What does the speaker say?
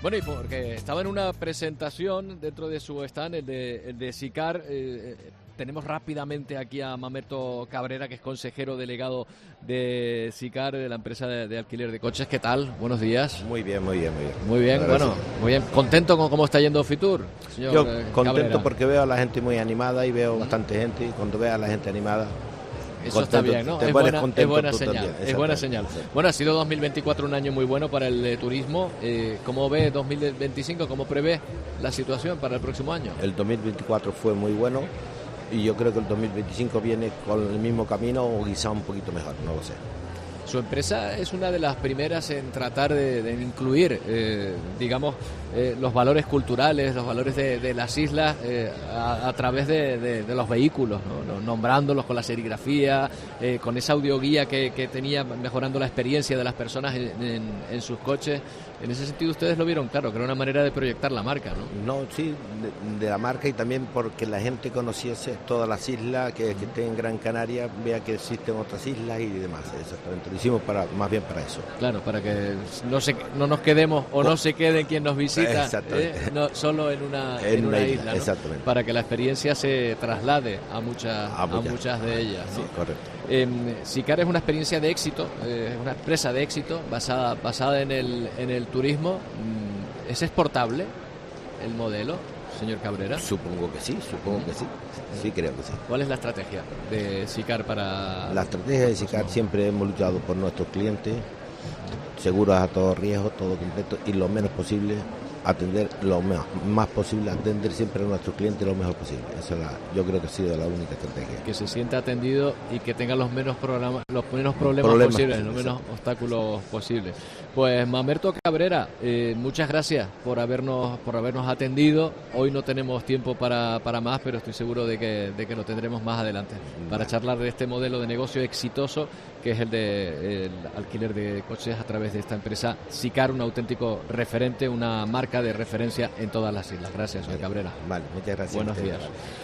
Bueno, y porque estaba en una presentación dentro de su stand, el de Sicar. Tenemos rápidamente aquí a Mamerto Cabrera, que es consejero delegado de Sicar, de la empresa de alquiler de coches. ¿Qué tal? Buenos días. Muy bien, muy bien, muy bien. Muy bien, bueno, muy bien. ¿Contento con cómo está yendo Fitur, señor? Yo contento Cabrera, porque veo a la gente muy animada y veo bastante gente, y cuando veo a la gente animada... Eso está bien, ¿no? Es buena señal. Es buena señal. Bueno, ha sido 2024 un año muy bueno para el turismo. ¿Cómo ve 2025? ¿Cómo prevé la situación para el próximo año? El 2024 fue muy bueno y yo creo que el 2025 viene con el mismo camino o quizá un poquito mejor, no lo sé. Su empresa es una de las primeras en tratar de incluir, digamos, los valores culturales, los valores de las islas a través de los vehículos, ¿no? Nombrándolos con la serigrafía, con esa audioguía que tenía, mejorando la experiencia de las personas en sus coches. En ese sentido ustedes lo vieron claro, que era una manera de proyectar la marca, ¿no? No, sí, de la marca, y también porque la gente conociese todas las islas que estén en Gran Canaria, vea que existen otras islas y demás. Exactamente, lo hicimos más bien para eso. Claro, para que no nos quedemos o no se quede quien nos visita no, solo en una isla, ¿no? Exactamente. Para que la experiencia se traslade a muchas de ellas, ¿no? Sí, correcto. Sicar es una experiencia de éxito, es una empresa de éxito basada en el turismo. ¿Es exportable el modelo, señor Cabrera? Supongo que sí. Sí, creo que sí. ¿Cuál es la estrategia de Sicar para...? La estrategia de Sicar siempre hemos luchado por nuestros clientes, seguros a todo riesgo, todo completo, y lo menos posible atender más posible, atender siempre a nuestros clientes lo mejor posible. Esa yo creo que ha sido la única estrategia. Que se sienta atendido y que tenga los menos problemas posibles, los menos obstáculos posibles. Pues Mamerto Cabrera, muchas gracias por habernos atendido. Hoy no tenemos tiempo para más, pero estoy seguro de que lo tendremos más adelante para charlar de este modelo de negocio exitoso que es el alquiler de coches a través de esta empresa Sicar, un auténtico referente, una marca de referencia en todas las islas. Gracias, señor Cabrera. Vale, muchas gracias. Buenos días.